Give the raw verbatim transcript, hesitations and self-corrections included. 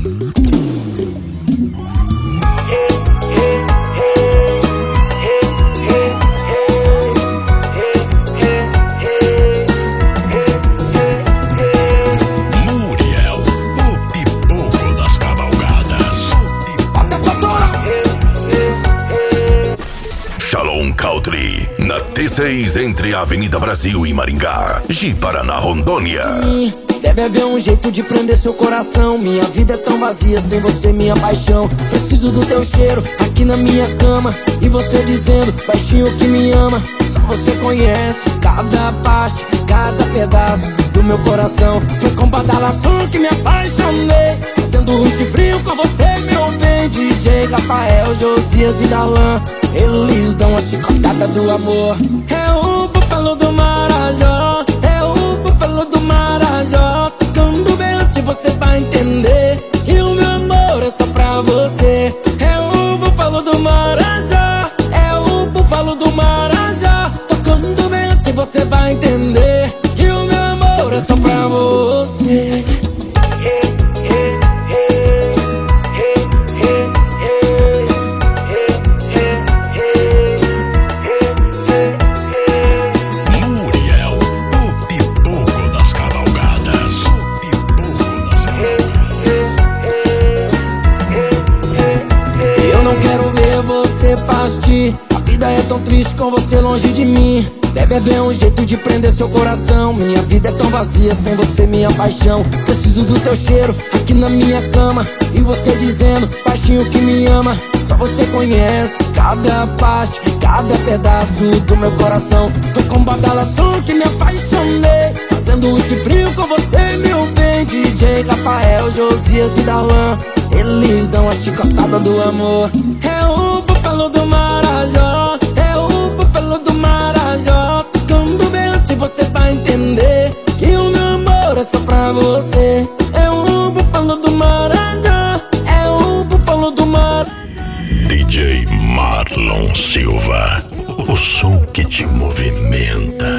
Country, na T seis entre a Avenida Brasil e Maringá, Ji-Paraná, Rondônia. Deve haver um jeito de prender seu coração. Minha vida é tão vazia sem você, minha paixão. Preciso do teu cheiro aqui na minha cama, e você dizendo baixinho que me ama. Só você conhece cada parte, cada pedaço do meu coração. Foi com badalação que me apaixonei, sendo ruim e frio com você, meu bem. D J Rafael, Josias e Darlan, eles dão a chicotada do amor. É o búfalo do Marajó, é o búfalo do Marajó. Tocando bem antes você vai entender que o meu amor é só pra você. É o búfalo do Marajó, é o búfalo do Marajó. Tocando bem antes você vai entender que o meu amor é só pra você. A vida é tão triste com você longe de mim. Deve haver um jeito de prender seu coração. Minha vida é tão vazia sem você, minha paixão. Preciso do teu cheiro aqui na minha cama, e você dizendo baixinho que me ama. Só você conhece cada parte, cada pedaço do meu coração. Foi com badalação que me apaixonei, fazendo esse frio com você, meu bem. D J Rafael, Josias e Darlan, eles dão a chicotada do amor. É o búfalo do Marajó, é o búfalo do Marajó. Tocando bem antes você vai entender que o meu amor é só pra você. É o búfalo do Marajó, é o búfalo do Marajó. D J Marlon Silva, o som que te movimenta.